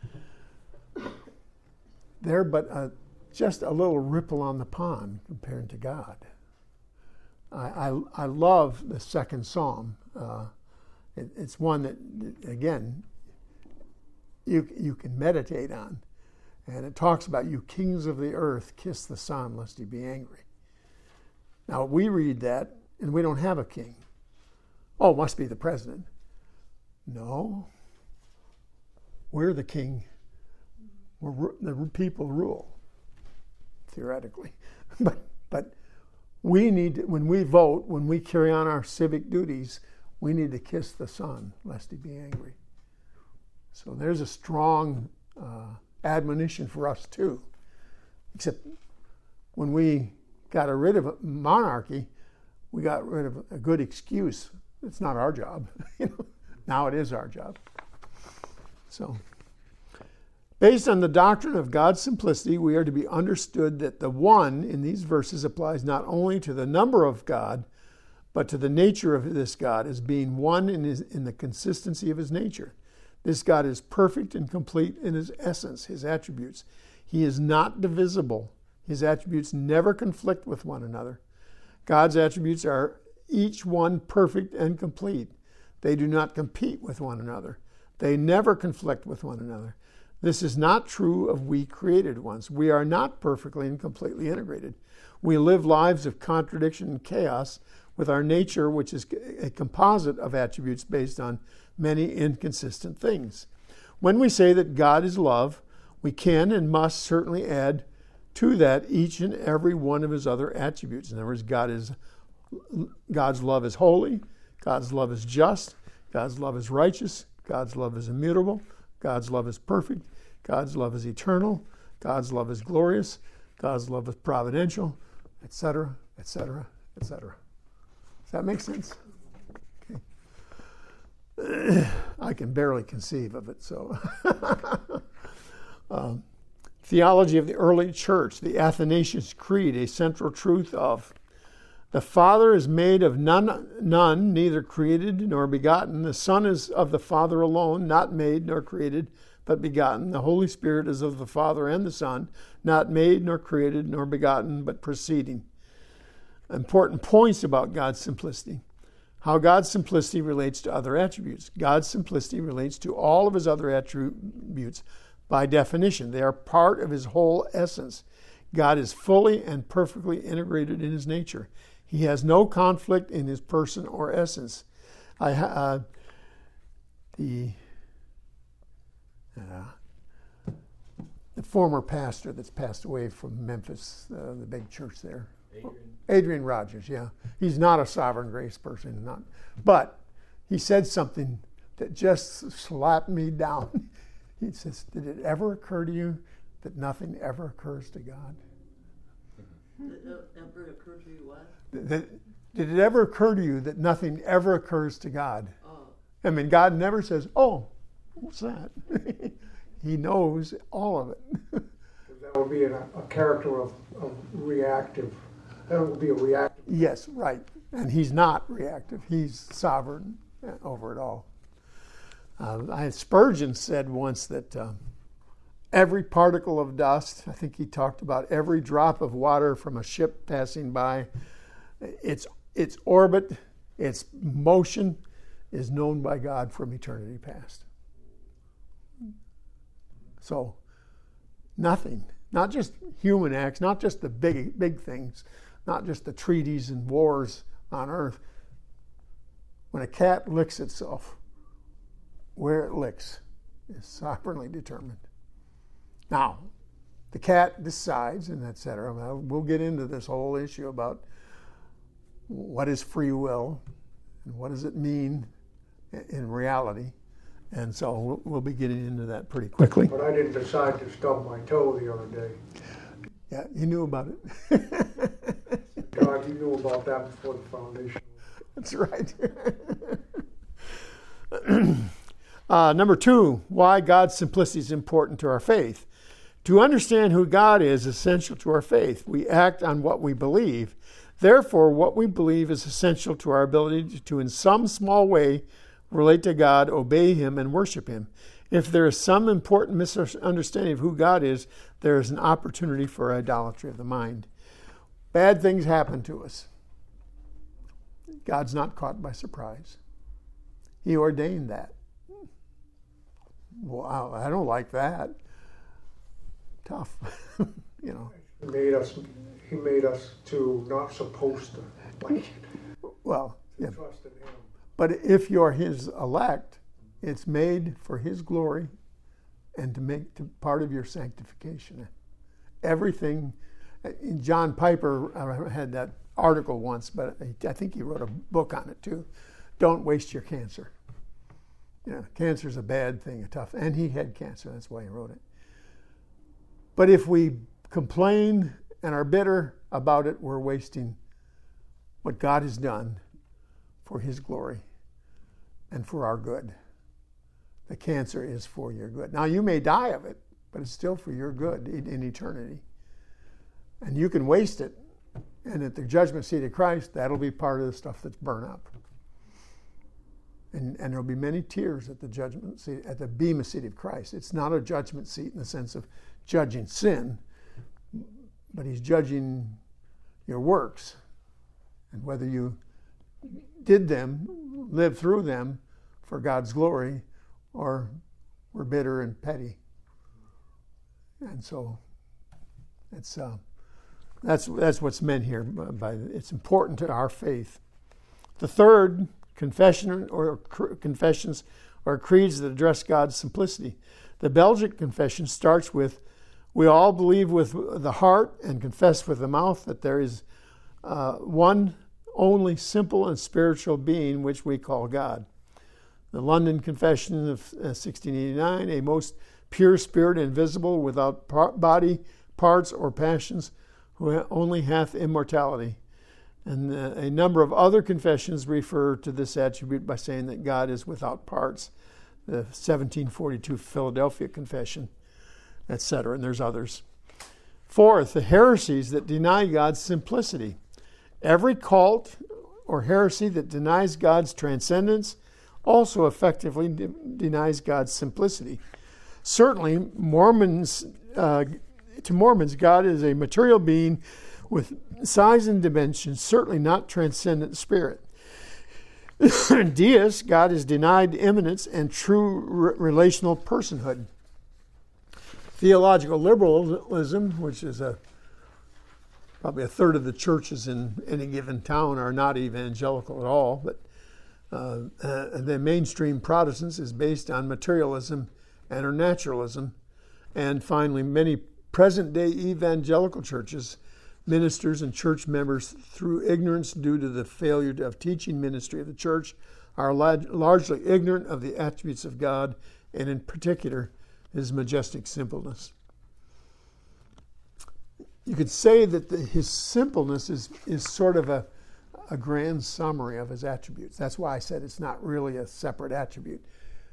They're but just a little ripple on the pond compared to God. I love the second psalm. It's one that, again, you can meditate on. And it talks about, you kings of the earth, kiss the Son, lest he be angry. Now, we read that, and we don't have a king. oh, it must be the president. No. We're the king. The people rule, theoretically. But we need to, when we vote, when we carry on our civic duties, we need to kiss the Son, lest he be angry. So there's a strong admonition for us too. Except when we got rid of monarchy, we got rid of a good excuse. It's not our job. Now it is our job. So, based on the doctrine of God's simplicity, we are to be understood that the one in these verses applies not only to the number of God, but to the nature of this God as being one in the consistency of his nature. This God is perfect and complete in his essence, his attributes. He is not divisible. His attributes never conflict with one another. God's attributes are each one perfect and complete. They do not compete with one another. They never conflict with one another. This is not true of we created ones. We are not perfectly and completely integrated. We live lives of contradiction and chaos with our nature, which is a composite of attributes based on many inconsistent things. When we say that God is love, we can and must certainly add to that each and every one of his other attributes. In other words, God's love is holy, God's love is just, God's love is righteous, God's love is immutable, God's love is perfect, God's love is eternal, God's love is glorious, God's love is providential, etc., etc., etc. Does that make sense? Okay. I can barely conceive of it, so. Theology of the early church, the Athanasius Creed, a central truth of the Father is made of none, neither created nor begotten. The Son is of the Father alone, not made nor created, but begotten. The Holy Spirit is of the Father and the Son, not made nor created nor begotten, but proceeding. Important points about God's simplicity. How God's simplicity relates to other attributes. God's simplicity relates to all of his other attributes by definition. They are part of his whole essence. God is fully and perfectly integrated in his nature. He has no conflict in his person or essence. The former pastor that's passed away from Memphis, the big church there, Adrian Rogers, yeah. He's not a sovereign grace person, but he said something that just slapped me down. He says, did it ever occur to you that nothing ever occurs to God? Did it ever occur to you what? Did it ever occur to you that nothing ever occurs to God? Oh. I mean, God never says, oh, what's that? He knows all of it. That would be a character of reactive. That would be a reactive. Yes, right. And he's not reactive. He's sovereign over it all. Spurgeon said once that every particle of dust, I think he talked about every drop of water from a ship passing by, its orbit, its motion is known by God from eternity past. So nothing, not just human acts, not just the big things, not just the treaties and wars on earth. When a cat licks itself, where it licks is sovereignly determined. Now, the cat decides, and etc. We'll get into this whole issue about what is free will and what does it mean in reality. And so we'll be getting into that pretty quickly. But I didn't decide to stub my toe the other day. Yeah, you knew about it. God, you knew about that before the foundation. That's right. Number 2, why God's simplicity is important to our faith. To understand who God is essential to our faith. We act on what we believe. Therefore, what we believe is essential to our ability to, in some small way, relate to God, obey him, and worship him. If there is some important misunderstanding of who God is, there is an opportunity for idolatry of the mind. Bad things happen to us. God's not caught by surprise. He ordained that. Wow, I don't like that. Tough, you know. He made us to not supposed to like Well, yeah. trust in him. But if you're his elect, it's made for his glory and to make part of your sanctification. Everything. John Piper had that article once, but I think he wrote a book on it too. Don't waste your cancer. Cancer's a bad thing, and he had cancer, that's why he wrote it. But if we complain and are bitter about it, we're wasting what God has done for his glory and for our good. The cancer is for your good. Now, you may die of it, but it's still for your good in eternity. And you can waste it, and at the judgment seat of Christ, that'll be part of the stuff that's burned up. And there'll be many tears at the judgment seat, at the bema seat of Christ. It's not a judgment seat in the sense of judging sin, but he's judging your works and whether you did them, lived through them for God's glory, or were bitter and petty. And so that's what's meant here. It's important to our faith. The third confessions or creeds that address God's simplicity. The Belgic confession starts with, we all believe with the heart and confess with the mouth that there is one only simple and spiritual being which we call God. The London Confession of 1689, a most pure spirit, invisible, without body, parts, or passions, who only hath immortality. And a number of other confessions refer to this attribute by saying that God is without parts. The 1742 Philadelphia Confession, etc. And there's others. Fourth, the heresies that deny God's simplicity. Every cult or heresy that denies God's transcendence also effectively denies God's simplicity. Certainly, to Mormons, God is a material being with size and dimensions, certainly not transcendent spirit. Deists, God is denied immanence and true relational personhood. Theological liberalism, which is probably a third of the churches in any given town are not evangelical at all, but the mainstream Protestants is based on materialism and or naturalism. And finally, many present-day evangelical churches, ministers and church members, through ignorance due to the failure of teaching ministry of the church, are largely ignorant of the attributes of God, and in particular, his majestic simpleness. You could say that his simpleness is sort of a grand summary of his attributes. That's why I said it's not really a separate attribute.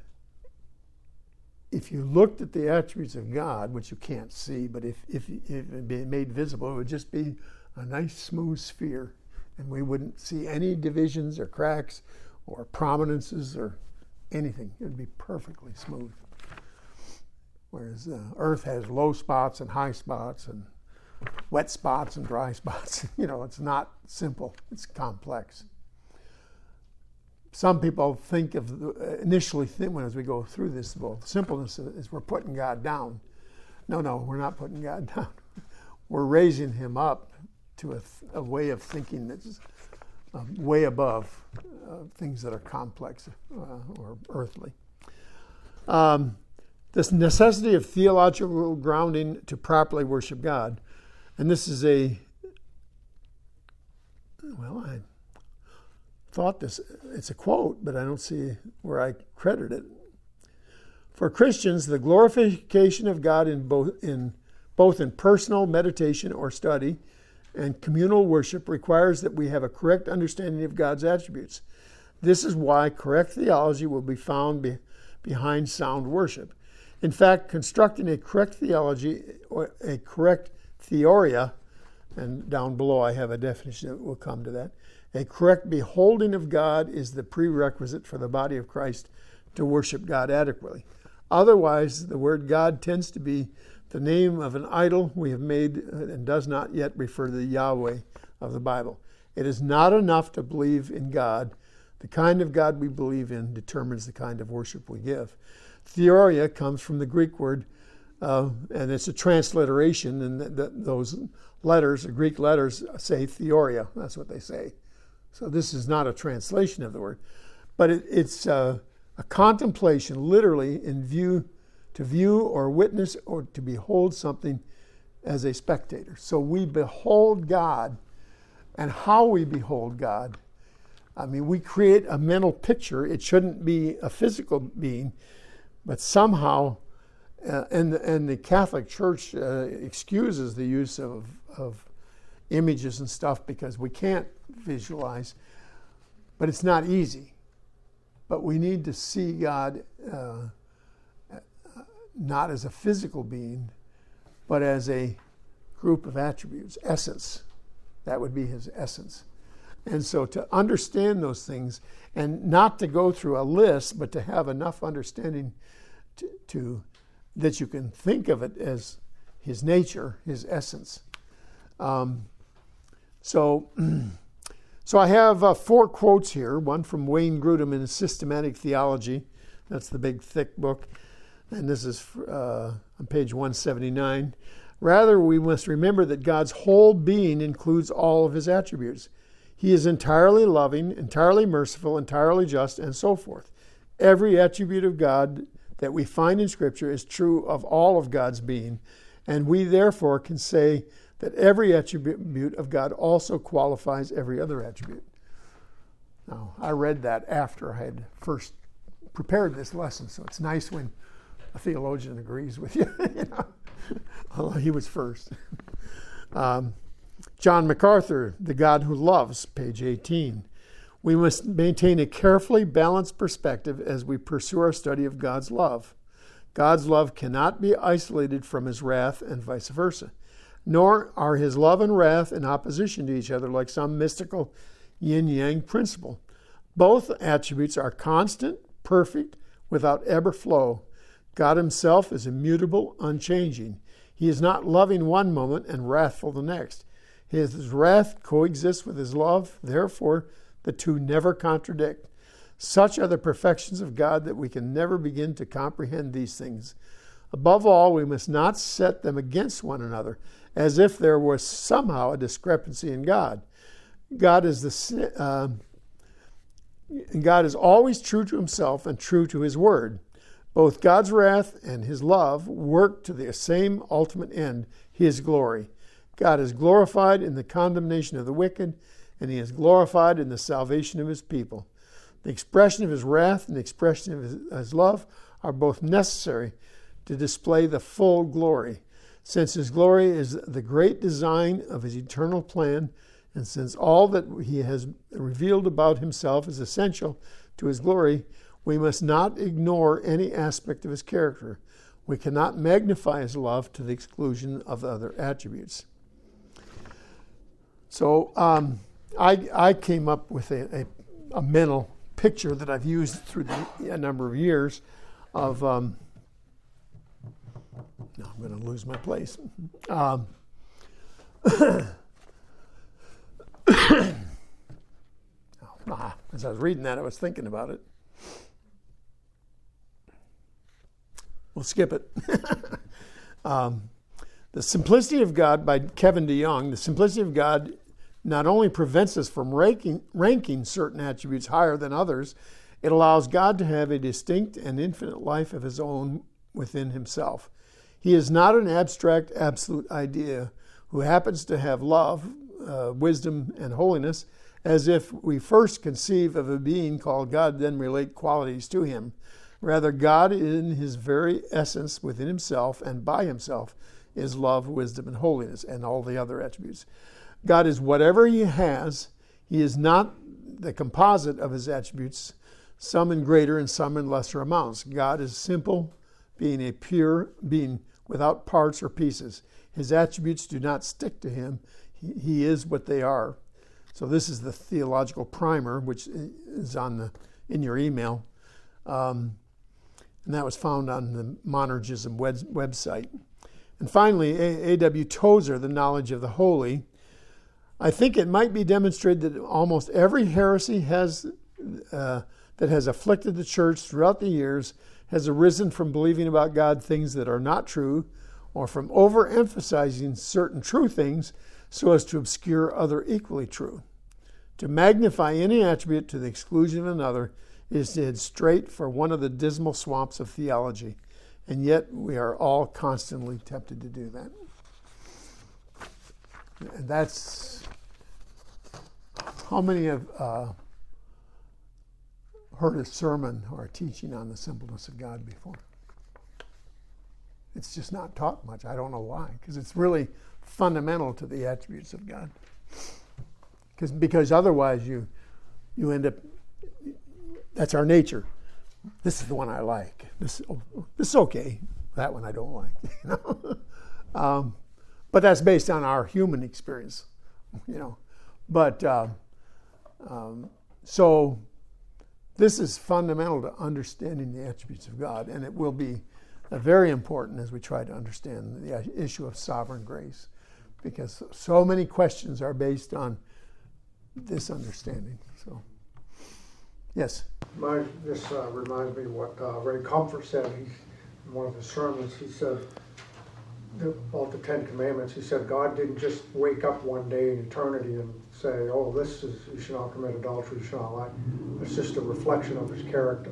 If you looked at the attributes of God, which you can't see, but if it be made visible, it would just be a nice smooth sphere, and we wouldn't see any divisions or cracks or prominences or anything. It would be perfectly smooth. Whereas Earth has low spots and high spots and wet spots and dry spots. It's not simple. It's complex. Some people think initially as we go through this, simpleness is we're putting God down. No, we're not putting God down. We're raising him up to a way of thinking that's way above things that are complex or earthly. This necessity of theological grounding to properly worship God. And this is I thought it's a quote, but I don't see where I credit it. For Christians, the glorification of God in both in personal meditation or study and communal worship requires that we have a correct understanding of God's attributes. This is why correct theology will be found behind sound worship. In fact, constructing a correct theology or a correct theoria, and down below I have a definition that will come to that. A correct beholding of God is the prerequisite for the body of Christ to worship God adequately. Otherwise, the word God tends to be the name of an idol we have made and does not yet refer to the Yahweh of the Bible. It is not enough to believe in God. The kind of God we believe in determines the kind of worship we give. Theoria comes from the Greek word, and it's a transliteration, and those letters, the Greek letters, say theoria. That's what they say. So this is not a translation of the word. but it's a contemplation, literally, to view or witness or to behold something as a spectator. So we behold God, and how we behold God. I mean, we create a mental picture. It shouldn't be a physical being, but somehow, and the Catholic Church excuses the use of images and stuff because we can't visualize, but it's not easy. But we need to see God not as a physical being, but as a group of attributes, essence. That would be his essence. And so to understand those things, and not to go through a list, but to have enough understanding to that you can think of it as his nature, his essence. So I have 4 quotes here, one from Wayne Grudem in Systematic Theology. That's the big, thick book. And this is on page 179. Rather, we must remember that God's whole being includes all of his attributes. He is entirely loving, entirely merciful, entirely just, and so forth. Every attribute of God that we find in Scripture is true of all of God's being, and we therefore can say that every attribute of God also qualifies every other attribute. Now, I read that after I had first prepared this lesson, so it's nice when a theologian agrees with you. Although he was first. John MacArthur, The God Who Loves, page 18. We must maintain a carefully balanced perspective as we pursue our study of God's love. God's love cannot be isolated from his wrath and vice versa, nor are his love and wrath in opposition to each other like some mystical yin-yang principle. Both attributes are constant, perfect, without ebb or flow. God himself is immutable, unchanging. He is not loving one moment and wrathful the next. His wrath coexists with his love, therefore the two never contradict. Such are the perfections of God that we can never begin to comprehend these things. Above all, we must not set them against one another, as if there was somehow a discrepancy in God. God is always true to himself and true to his word. Both God's wrath and his love work to the same ultimate end, his glory. God is glorified in the condemnation of the wicked, and he is glorified in the salvation of his people. The expression of his wrath and the expression of his love are both necessary to display the full glory. Since his glory is the great design of his eternal plan, and since all that he has revealed about himself is essential to his glory, we must not ignore any aspect of his character. We cannot magnify his love to the exclusion of the other attributes. So I came up with a mental picture that I've used through a number of years of... now I'm going to lose my place. As I was reading that, I was thinking about it. We'll skip it. The Simplicity of God by Kevin DeYoung. The simplicity of God not only prevents us from ranking certain attributes higher than others, it allows God to have a distinct and infinite life of his own within himself. He is not an abstract, absolute idea who happens to have love, wisdom, and holiness, as if we first conceive of a being called God, then relate qualities to him. Rather, God in his very essence within himself and by himself is love, wisdom, and holiness, and all the other attributes. God is whatever he has. He is not the composite of his attributes, some in greater and some in lesser amounts. God is simple, being a pure being without parts or pieces. His attributes do not stick to him. He is what they are. So this is the theological primer, which is in your email. And that was found on the Monergism website. And finally, A.W. Tozer, The Knowledge of the Holy. I think it might be demonstrated that almost every heresy that has afflicted the church throughout the years has arisen from believing about God things that are not true, or from overemphasizing certain true things so as to obscure other equally true. To magnify any attribute to the exclusion of another is to head straight for one of the dismal swamps of theology, and yet we are all constantly tempted to do that. And that's how many have heard a sermon or a teaching on the simpleness of God before? It's just not taught much. I don't know why, because it's really fundamental to the attributes of God. Because otherwise you end up, that's our nature. This is the one I like. This is okay. That one I don't like. But that's based on our human experience, But so this is fundamental to understanding the attributes of God, and it will be very important as we try to understand the issue of sovereign grace, because so many questions are based on this understanding. So, yes. This reminds me of what Ray Comfort said. In one of his sermons, he said about the Ten Commandments. He said God didn't just wake up one day in eternity and say, "Oh, this is you shall not commit adultery, you shall not lie." It's just a reflection of His character.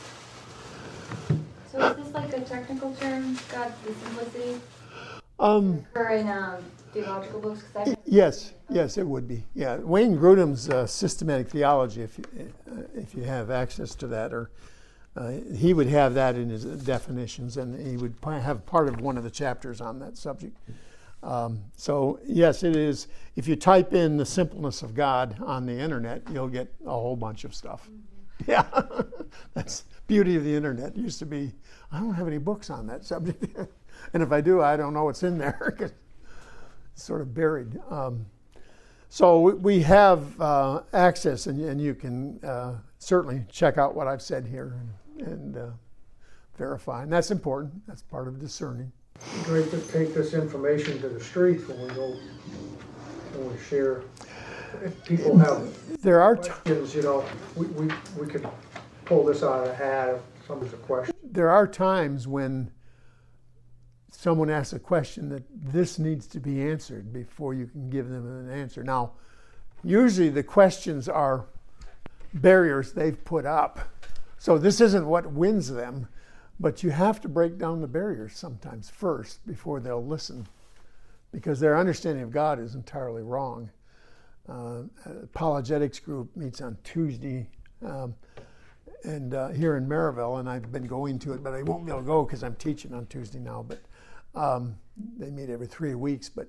So is this like a technical term, God, the simplicity? Or in theological books? Yes, it would be. Yeah, Wayne Grudem's systematic theology, if you have access to that, or he would have that in his definitions, and he would have part of one of the chapters on that subject. So yes, it is. If you type in the simpleness of God on the internet, you'll get a whole bunch of stuff. Mm-hmm. Yeah, that's the beauty of the internet. It used to be, I don't have any books on that subject, and if I do, I don't know what's in there because it's sort of buried. So we have access, and you can certainly check out what I've said here and verify, and that's important. That's part of discerning. It's great to take this information to the streets when we share. If people have questions, we could pull this out of the hat if somebody's a question. There are times when someone asks a question that this needs to be answered before you can give them an answer. Now, usually the questions are barriers they've put up. So this isn't what wins them, but you have to break down the barriers sometimes first before they'll listen, because their understanding of God is entirely wrong. Apologetics group meets on Tuesday and here in Maryville, and I've been going to it, but I won't be able to go because I'm teaching on Tuesday now. But they meet every 3 weeks, but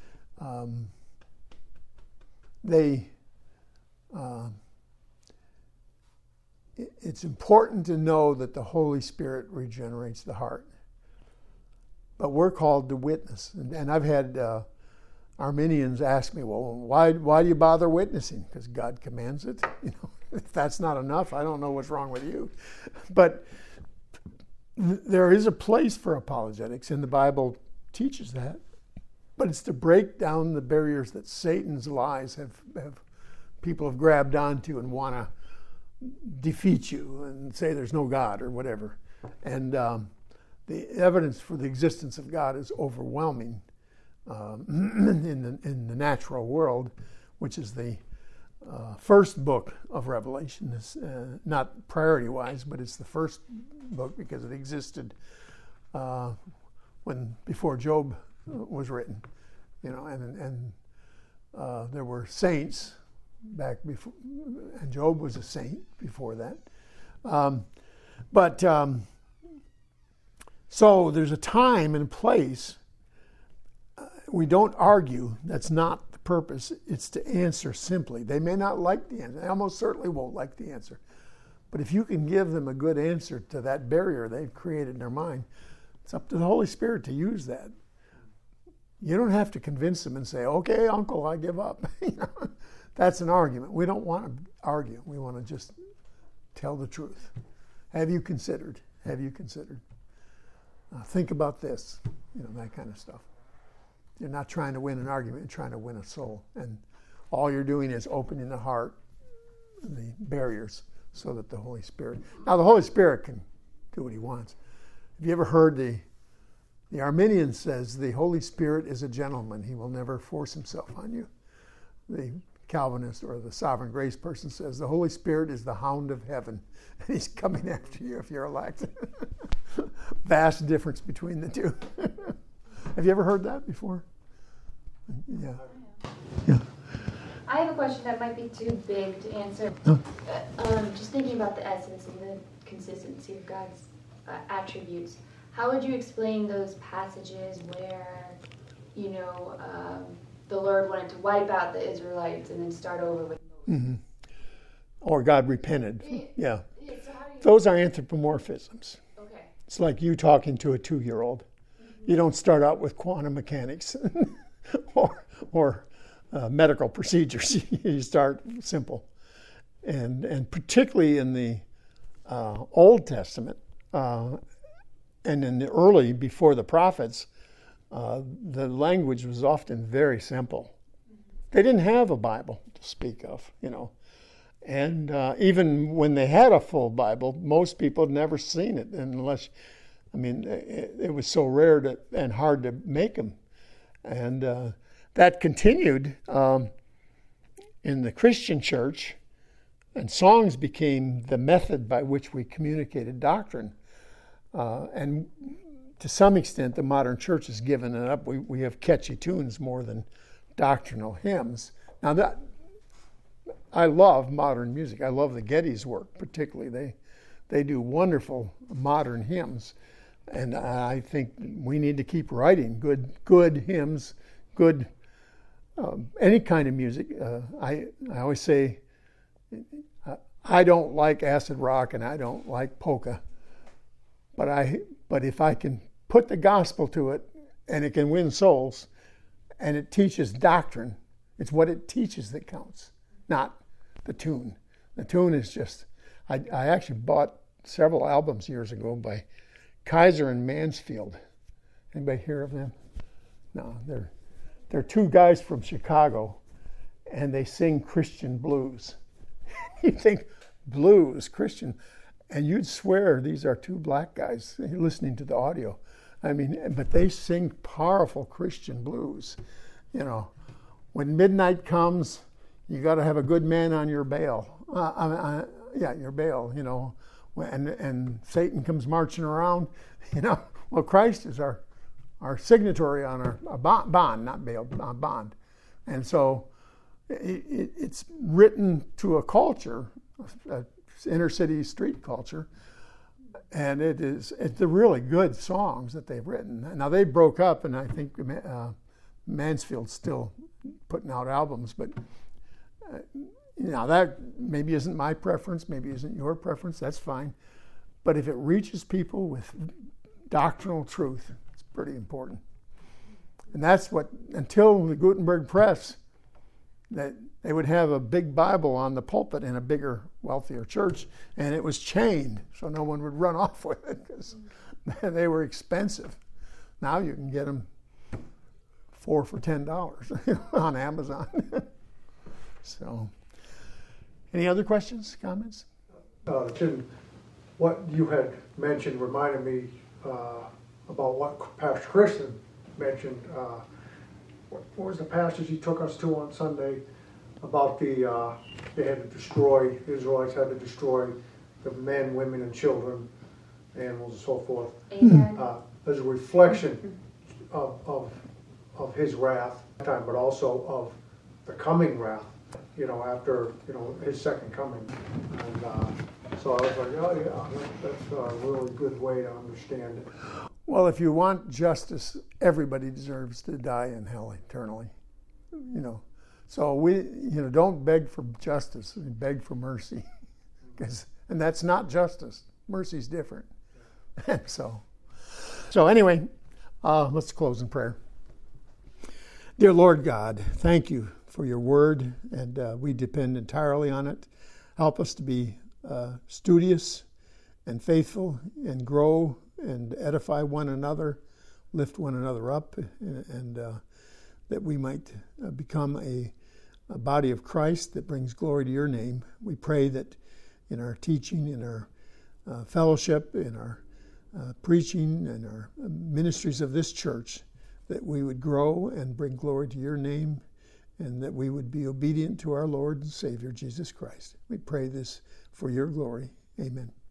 it's important to know that the Holy Spirit regenerates the heart. But we're called to witness. And I've had Arminians ask me, well, why do you bother witnessing? Because God commands it. If that's not enough, I don't know what's wrong with you. But there is a place for apologetics, and the Bible teaches that. But it's to break down the barriers that Satan's lies have people have grabbed onto and want to defeat you and say there's no God or whatever. And the evidence for the existence of God is overwhelming in the natural world, which is the first book of Revelation. It's not priority-wise, but it's the first book because it existed before Job was written, and there were saints back before, and Job was a saint before that. So there's a time and place. We don't argue. That's not the purpose. It's to answer simply. They may not like the answer. They almost certainly won't like the answer. But if you can give them a good answer to that barrier they've created in their mind, it's up to the Holy Spirit to use that. You don't have to convince them and say, okay, uncle, I give up. That's an argument. We don't want to argue. We want to just tell the truth. Have you considered? Have you considered? Think about this. That kind of stuff. You're not trying to win an argument. You're trying to win a soul. And all you're doing is opening the heart, the barriers, so that the Holy Spirit... Now, the Holy Spirit can do what he wants. Have you ever heard the Arminian says the Holy Spirit is a gentleman. He will never force himself on you. The Calvinist or the sovereign grace person says the Holy Spirit is the hound of heaven, and he's coming after you if you're elect. Vast difference between the two. Have you ever heard that before? Yeah. Yeah. I have a question that might be too big to answer. Oh. Just thinking about the essence and the consistency of God's attributes, how would you explain those passages where, the Lord wanted to wipe out the Israelites and then start over with Moses? Mm-hmm. Or God repented. Yeah. So how do you... Those are anthropomorphisms. Okay. It's like you talking to a 2-year-old. Mm-hmm. You don't start out with quantum mechanics or medical procedures. You start simple. And particularly in the Old Testament and in the early, before the prophets, the language was often very simple. They didn't have a Bible to speak of, And even when they had a full Bible, most people had never seen it unless, it was so rare and hard to make them. And that continued in the Christian church, and songs became the method by which we communicated doctrine. And to some extent, the modern church has given it up. We have catchy tunes more than doctrinal hymns. Now, I love modern music. I love the Geddes work, particularly. They do wonderful modern hymns, and I think we need to keep writing good hymns, good any kind of music. I always say I don't like acid rock and I don't like polka, but if I can put the gospel to it and it can win souls and it teaches doctrine, it's what it teaches that counts, not the tune. The tune is just, I actually bought several albums years ago by Kaiser and Mansfield. Anybody hear of them? No, they're two guys from Chicago, and they sing Christian blues. You think blues, Christian, and you'd swear these are two black guys listening to the audio. But they sing powerful Christian blues. When midnight comes, you got to have a good man on your bail. Your bail. And Satan comes marching around. Well, Christ is our signatory on our bond, not bail, bond. And so it's written to a culture, inner city street culture, and it's the really good songs that they've written. Now they broke up, and I think Mansfield's still putting out albums, but that maybe isn't my preference, maybe isn't your preference. That's fine, but if it reaches people with doctrinal truth, it's pretty important. And that's what, until the Gutenberg press, that they would have a big Bible on the pulpit in a bigger, wealthier church, and it was chained so no one would run off with it because they were expensive. Now you can get them 4 for $10 on Amazon. So, any other questions, comments? Tim, what you had mentioned reminded me about what Pastor Christian mentioned. What was the passage he took us to on Sunday about they had to destroy, the Israelites had to destroy the men, women, and children, animals, and so forth, as a reflection of his wrath, but also of the coming wrath, after, his second coming. And so I was like, oh yeah, that's a really good way to understand it. Well, if you want justice, everybody deserves to die in hell eternally. So we, don't beg for justice, beg for mercy, and that's not justice. Mercy's different. And so anyway, let's close in prayer. Dear Lord God, thank you for your word, and we depend entirely on it. Help us to be studious and faithful and grow and edify one another, lift one another up, and that we might become a body of Christ that brings glory to your name. We pray that in our teaching, in our fellowship, in our preaching, and our ministries of this church, that we would grow and bring glory to your name and that we would be obedient to our Lord and Savior, Jesus Christ. We pray this for your glory. Amen.